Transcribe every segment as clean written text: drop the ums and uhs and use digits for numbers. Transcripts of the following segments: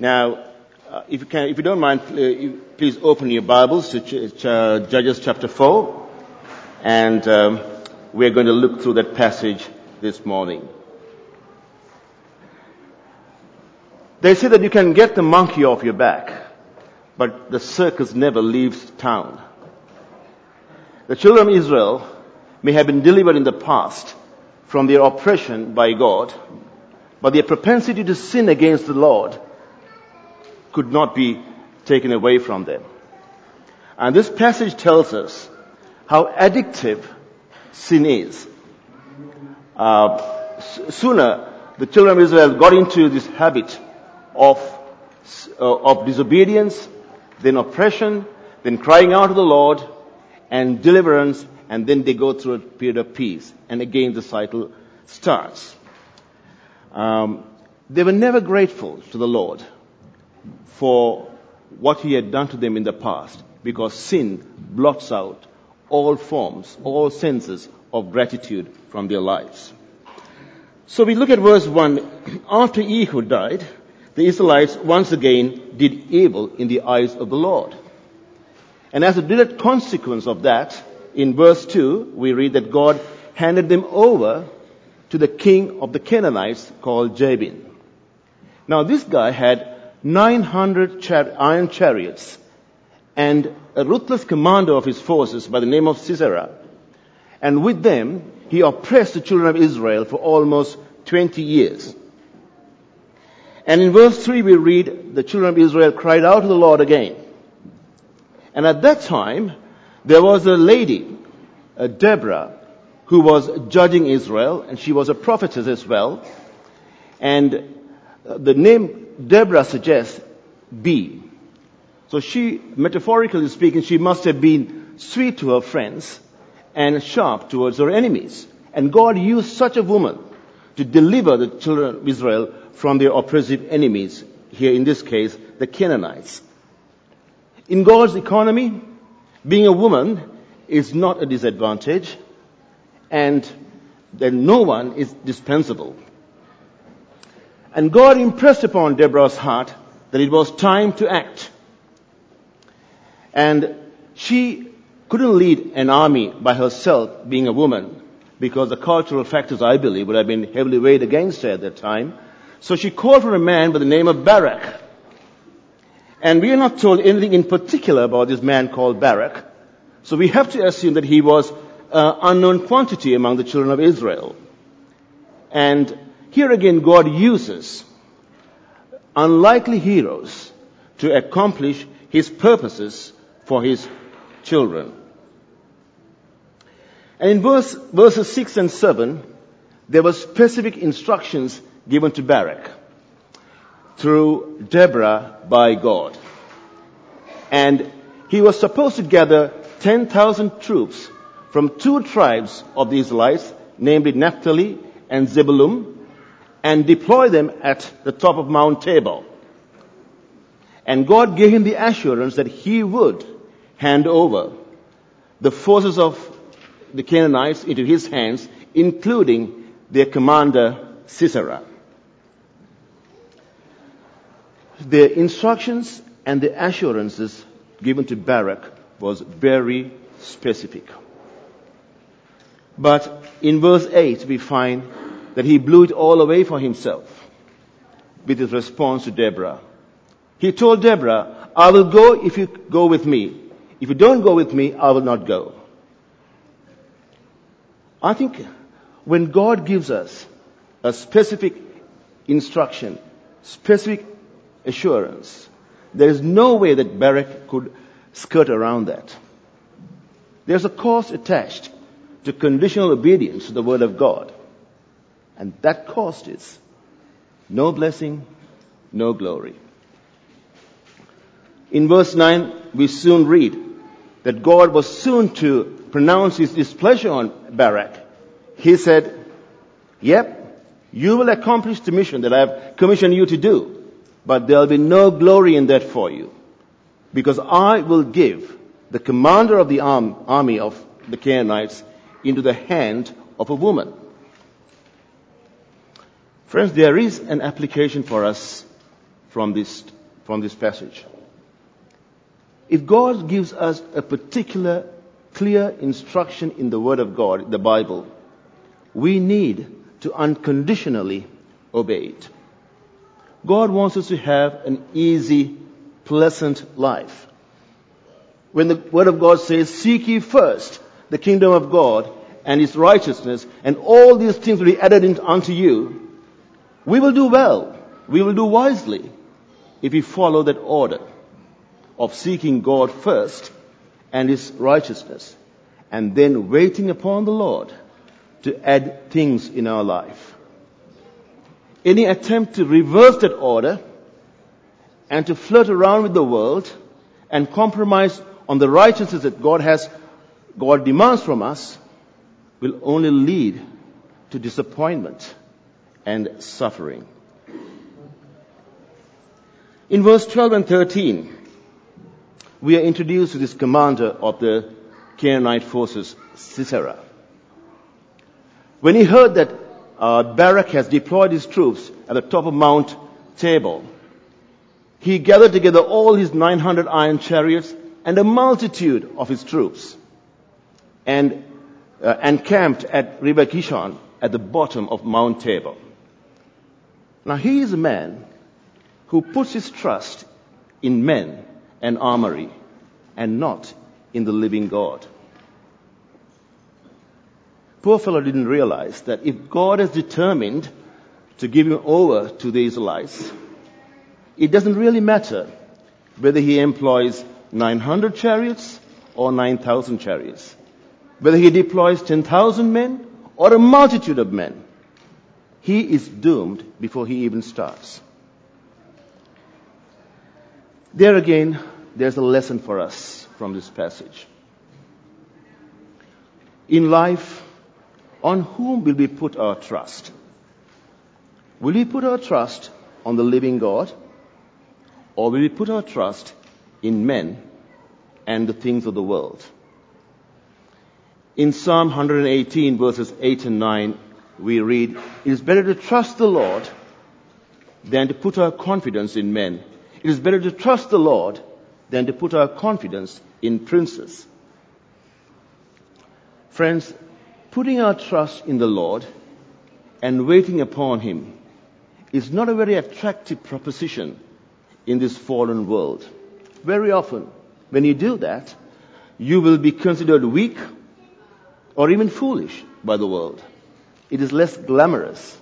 Now, if you don't mind, please open your Bibles to Judges chapter 4, and we're going to look through that passage this morning. They say that you can get the monkey off your back, but the circus never leaves town. The children of Israel may have been delivered in the past from their oppression by God, but their propensity to sin against the Lord could not be taken away from them. And this passage tells us how addictive sin is. Sooner, the children of Israel got into this habit of disobedience, then oppression, then crying out to the Lord, and deliverance, and then they go through a period of peace. And again, the cycle starts. They were never grateful to the Lord for what He had done to them in the past, because sin blots out all forms, all senses of gratitude from their lives. So we look at verse 1. After Ehud died, the Israelites once again did evil in the eyes of the Lord. And as a direct consequence of that, in verse 2, we read that God handed them over to the king of the Canaanites called Jabin. Now this guy had 900 iron chariots and a ruthless commander of his forces by the name of Sisera. And with them, he oppressed the children of Israel for almost 20 years. And in verse 3 we read, the children of Israel cried out to the Lord again. And at that time, there was a lady, Deborah, who was judging Israel, and she was a prophetess as well. And the name Deborah suggests bee. So she, metaphorically speaking, she must have been sweet to her friends and sharp towards her enemies. And God used such a woman to deliver the children of Israel from their oppressive enemies, here in this case, the Canaanites. In God's economy, being a woman is not a disadvantage, and then no one is dispensable. And God impressed upon Deborah's heart that it was time to act. And she couldn't lead an army by herself, being a woman, because the cultural factors, I believe, would have been heavily weighed against her at that time. So she called for a man by the name of Barak. And we are not told anything in particular about this man called Barak. So we have to assume that he was unknown quantity among the children of Israel. And here again, God uses unlikely heroes to accomplish His purposes for His children. And in verses 6 and 7, there were specific instructions given to Barak through Deborah by God. And he was supposed to gather 10,000 troops from two tribes of the Israelites, namely Naphtali and Zebulun, and deploy them at the top of Mount Tabor. And God gave him the assurance that He would hand over the forces of the Canaanites into his hands, including their commander Sisera. The instructions and the assurances given to Barak was very specific. But in verse 8 we find that he blew it all away for himself with his response to Deborah. He told Deborah, I will go if you go with me. If you don't go with me, I will not go. I think when God gives us a specific instruction, specific assurance, there is no way that Barak could skirt around that. There's a cost attached to conditional obedience to the word of God. And that cost is no blessing, no glory. In verse 9, we soon read that God was soon to pronounce His displeasure on Barak. He said, yep, you will accomplish the mission that I have commissioned you to do, but there will be no glory in that for you, because I will give the commander of the army of the Canaanites into the hand of a woman. Friends, there is an application for us from this passage. If God gives us a particular clear instruction in the Word of God, the Bible, we need to unconditionally obey it. God wants us to have an easy, pleasant life. When the Word of God says, "Seek ye first the kingdom of God and His righteousness, and all these things will be added unto you," we will do well, we will do wisely if we follow that order of seeking God first and His righteousness, and then waiting upon the Lord to add things in our life. Any attempt to reverse that order and to flirt around with the world and compromise on the righteousness that God demands from us will only lead to disappointment and suffering. In verse 12 and 13, we are introduced to this commander of the Canaanite forces, Sisera. When he heard that Barak has deployed his troops at the top of Mount Tabor, he gathered together all his 900 iron chariots and a multitude of his troops, and camped at River Kishon at the bottom of Mount Tabor. Now he is a man who puts his trust in men and armory, and not in the living God. Poor fellow didn't realize that if God is determined to give him over to the Israelites, it doesn't really matter whether he employs 900 chariots or 9,000 chariots, whether he deploys 10,000 men or a multitude of men. He is doomed before he even starts. There again, there's a lesson for us from this passage. In life, on whom will we put our trust? Will we put our trust on the living God, or will we put our trust in men and the things of the world? In Psalm 118, verses 8 and 9, we read, "It is better to trust the Lord than to put our confidence in men. It is better to trust the Lord than to put our confidence in princes." Friends, putting our trust in the Lord and waiting upon Him is not a very attractive proposition in this fallen world. Very often, when you do that, you will be considered weak or even foolish by the world. It is less glamorous.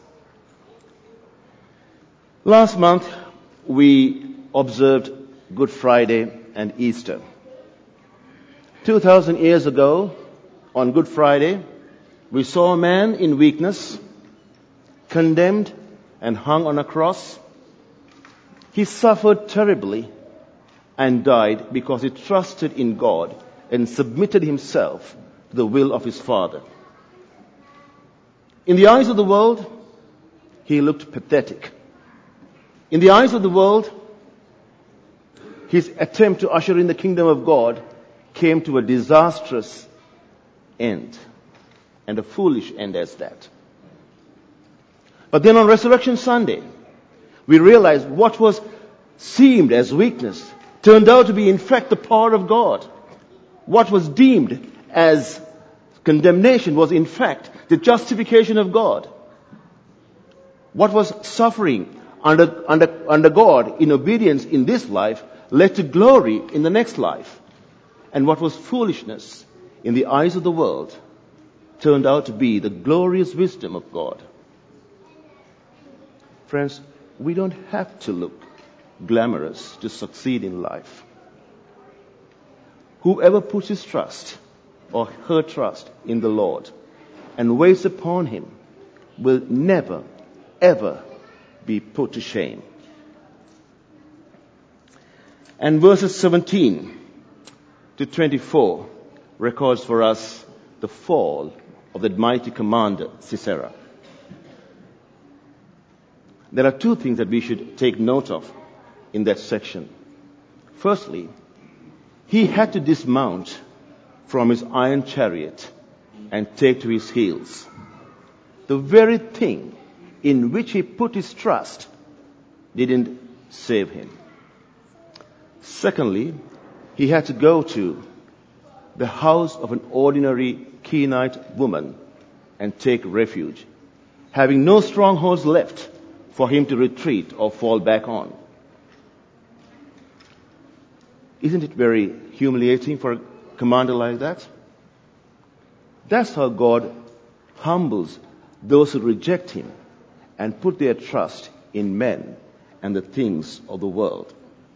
Last month, we observed Good Friday and Easter. 2,000 years ago, on Good Friday, we saw a man in weakness, condemned and hung on a cross. He suffered terribly and died because he trusted in God and submitted himself to the will of his Father. In the eyes of the world, he looked pathetic. In the eyes of the world, his attempt to usher in the kingdom of God came to a disastrous end, and a foolish end as that. But then on Resurrection Sunday, we realized what was seemed as weakness turned out to be in fact the power of God. What was deemed as condemnation was in fact the justification of God. What was suffering under God in obedience in this life led to glory in the next life. And what was foolishness in the eyes of the world turned out to be the glorious wisdom of God. Friends, we don't have to look glamorous to succeed in life. Whoever puts his trust or her trust in the Lord and waits upon Him will never, ever be put to shame. And verses 17 to 24 records for us the fall of that mighty commander, Sisera. There are two things that we should take note of in that section. Firstly, he had to dismount from his iron chariot and take to his heels. The very thing in which he put his trust didn't save him. Secondly, he had to go to the house of an ordinary Kenite woman and take refuge, having no strongholds left for him to retreat or fall back on. Isn't it very humiliating for a commander like that? That's how God humbles those who reject him and put their trust in men and the things of the world.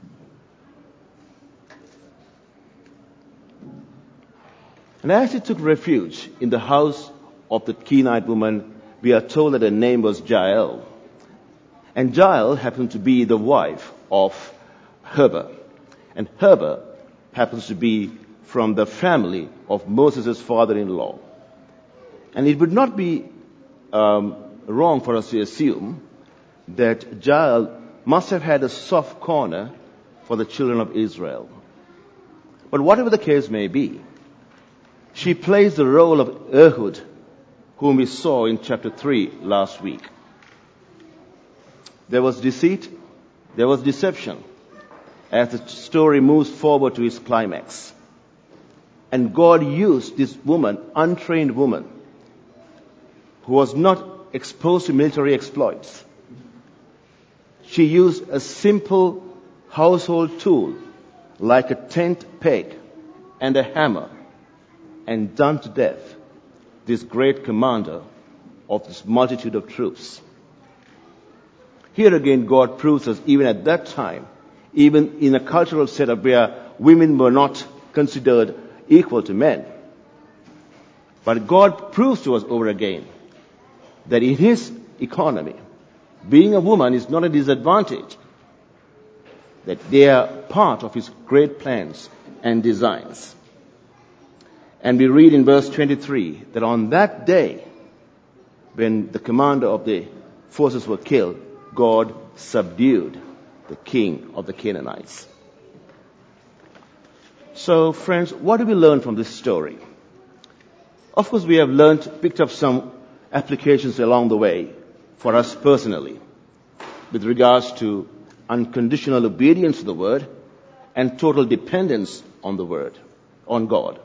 And as he took refuge in the house of the Kenite woman, we are told that her name was Jael. And Jael happened to be the wife of Heber. And Heber happens to be from the family of Moses' father-in-law. And it would not be wrong for us to assume that Jael must have had a soft corner for the children of Israel. But whatever the case may be, she plays the role of Ehud, whom we saw in chapter 3 last week. There was deceit, there was deception, as the story moves forward to its climax. And God used this woman, untrained woman, who was not exposed to military exploits. She used a simple household tool like a tent peg and a hammer and done to death this great commander of this multitude of troops. Here again, God proves us, even at that time, even in a cultural setup where women were not considered equal to men. But God proves to us over again that in his economy, being a woman is not a disadvantage, that they are part of his great plans and designs. And we read in verse 23 that on that day, when the commander of the forces were killed, God subdued the king of the Canaanites. So, friends, what do we learn from this story? Of course, we have picked up some applications along the way for us personally with regards to unconditional obedience to the word and total dependence on the word, on God.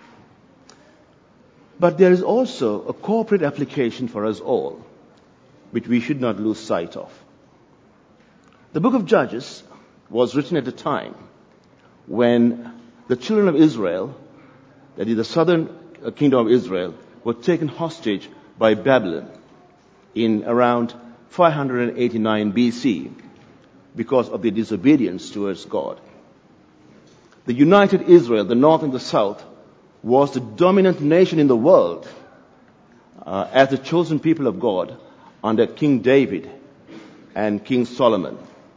But there is also a corporate application for us all, which we should not lose sight of. The book of Judges was written at a time when the children of Israel, that is the southern kingdom of Israel, were taken hostage by Babylon in around 589 BC because of their disobedience towards God. The united Israel, the north and the south, was the dominant nation in the world as the chosen people of God under King David and King Solomon.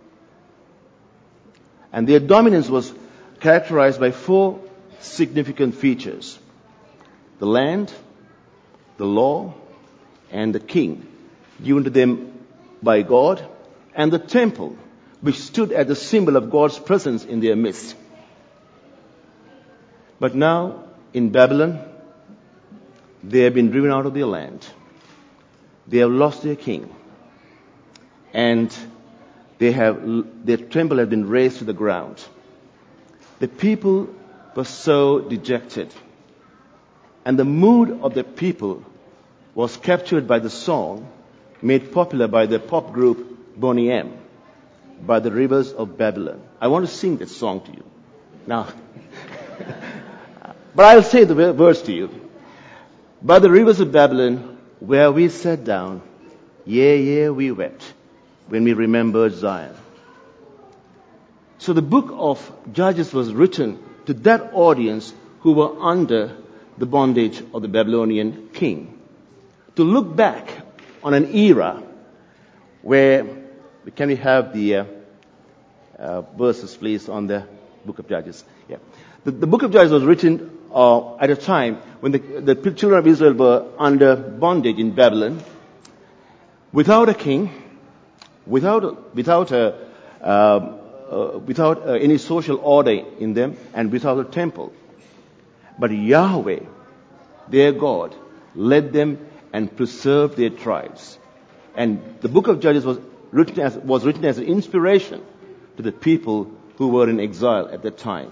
And their dominance was characterized by four significant features: the land, the law, and the king given to them by God, and the temple, which stood as a symbol of God's presence in their midst. But now, in Babylon, they have been driven out of their land. They have lost their king. And their temple has been razed to the ground. The people were so dejected. And the mood of the people was captured by the song made popular by the pop group Boney M, "By the Rivers of Babylon." I want to sing this song to you. Now, but I'll say the words to you. "By the rivers of Babylon, where we sat down, yea, we wept, when we remembered Zion." So the book of Judges was written to that audience who were under the bondage of the Babylonian king, to look back on an era where, can we have the verses please on the book of Judges? Yeah. The book of Judges was written at a time when the children of Israel were under bondage in Babylon, without a king, without any social order in them, and without a temple. But Yahweh, their God, led them and preserved their tribes. And the book of Judges was written as an inspiration to the people who were in exile at the time.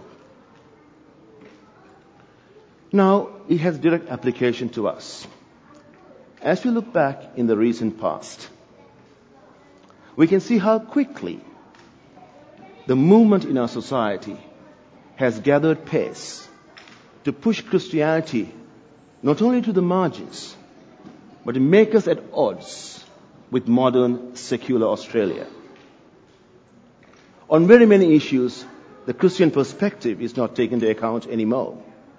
Now, it has direct application to us. As we look back in the recent past, we can see how quickly the movement in our society has gathered pace to push Christianity not only to the margins, but to make us at odds with modern secular Australia. On very many issues, the Christian perspective is not taken into account anymore.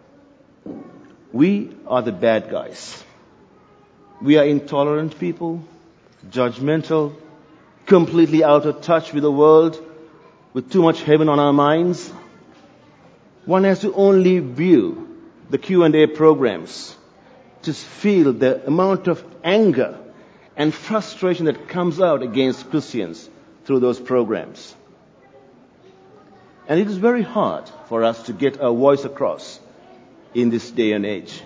We are the bad guys. We are intolerant people, judgmental, completely out of touch with the world, with too much heaven on our minds. One has to only view the Q&A programs to feel the amount of anger and frustration that comes out against Christians through those programs. And it is very hard for us to get our voice across in this day and age.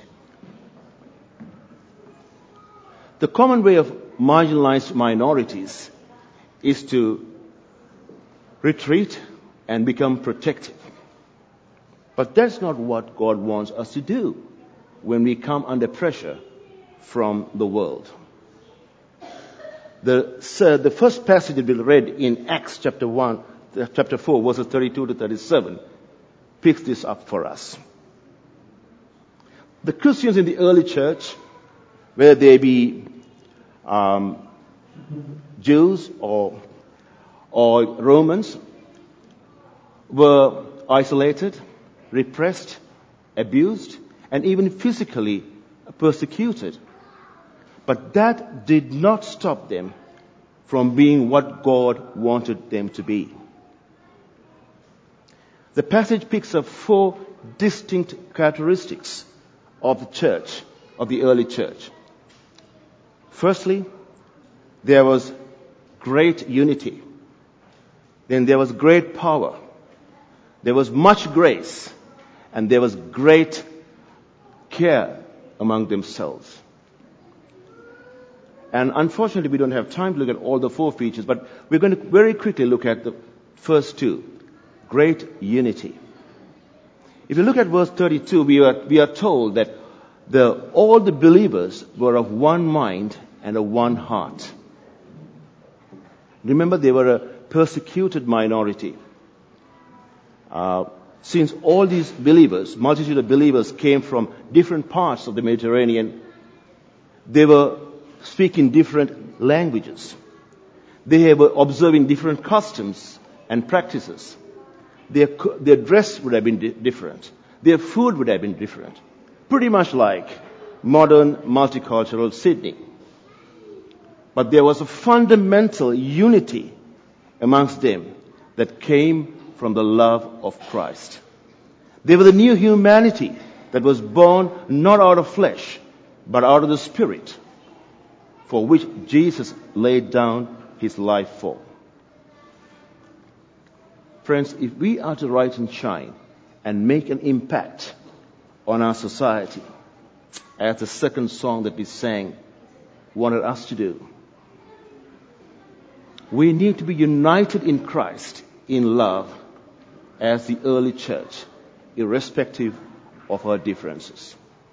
The common way of marginalized minorities is to retreat and become protective. But that's not what God wants us to do when we come under pressure from the world. The first passage that we read in Acts chapter 4, verses 32 to 37, picks this up for us. The Christians in the early church, whether they be Jews or Romans, were isolated, repressed, abused, and even physically persecuted. But that did not stop them from being what God wanted them to be. The passage picks up 4 distinct characteristics of the church, of the early church. Firstly, there was great unity. Then there was great power. There was much grace. And there was great care among themselves. And unfortunately, we don't have time to look at all the 4 features, but we're going to very quickly look at the first 2. Great unity. If you look at verse 32, we are told that all the believers were of one mind and of one heart. Remember, they were a persecuted minority. Since all these believers, multitude of believers, came from different parts of the Mediterranean, they were speaking different languages. They were observing different customs and practices. Their dress would have been different. Their food would have been different. Pretty much like modern multicultural Sydney. But there was a fundamental unity amongst them that came from the love of Christ. They were the new humanity that was born not out of flesh, but out of the Spirit, for which Jesus laid down his life for. Friends, if we are to rise and shine and make an impact on our society, as the second song that we sang wanted us to do, we need to be united in Christ in love as the early church, irrespective of our differences.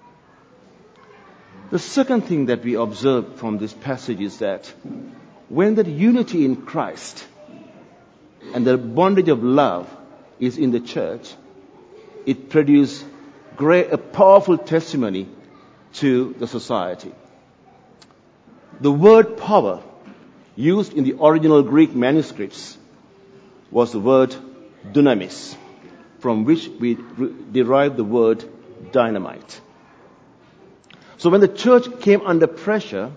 The second thing that we observe from this passage is that when that unity in Christ and the bondage of love is in the church, it produces a powerful testimony to the society. The word power used in the original Greek manuscripts was the word dunamis, from which we derive the word dynamite. So when the church came under pressure,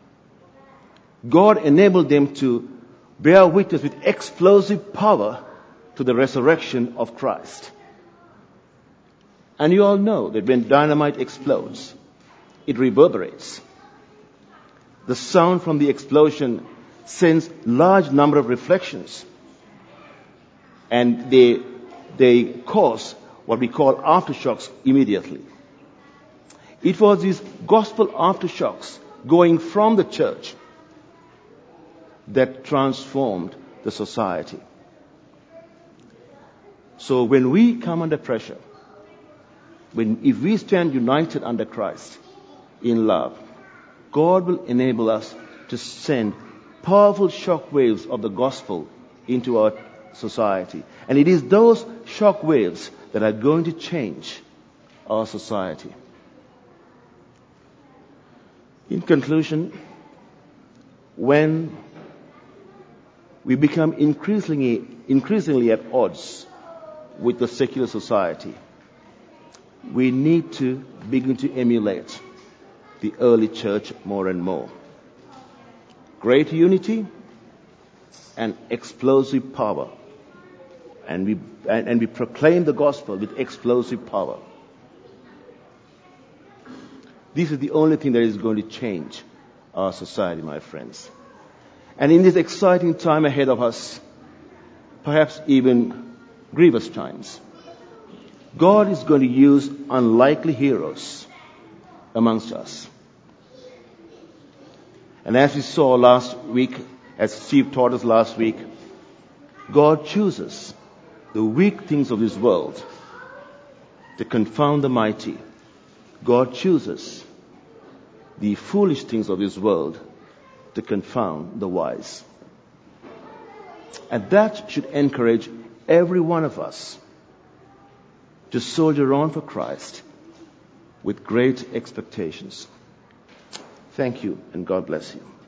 God enabled them to bear witness with explosive power to the resurrection of Christ. And you all know that when dynamite explodes, it reverberates. The sound from the explosion sends large number of reflections, and they cause what we call aftershocks immediately. It was these gospel aftershocks going from the church that transformed the society. So when we come under pressure, if we stand united under Christ in love, God will enable us to send powerful shock waves of the gospel into our society. And it is those shock waves that are going to change our society. In conclusion, when we become increasingly at odds with the secular society, we need to begin to emulate the early church more and more. Great unity and explosive power. And we proclaim the gospel with explosive power. This is the only thing that is going to change our society, my friends. And in this exciting time ahead of us, perhaps even grievous times, God is going to use unlikely heroes amongst us. And as we saw last week, as Steve taught us last week, God chooses the weak things of this world to confound the mighty. God chooses the foolish things of this world to confound the wise. And that should encourage every one of us to soldier on for Christ with great expectations. Thank you, and God bless you.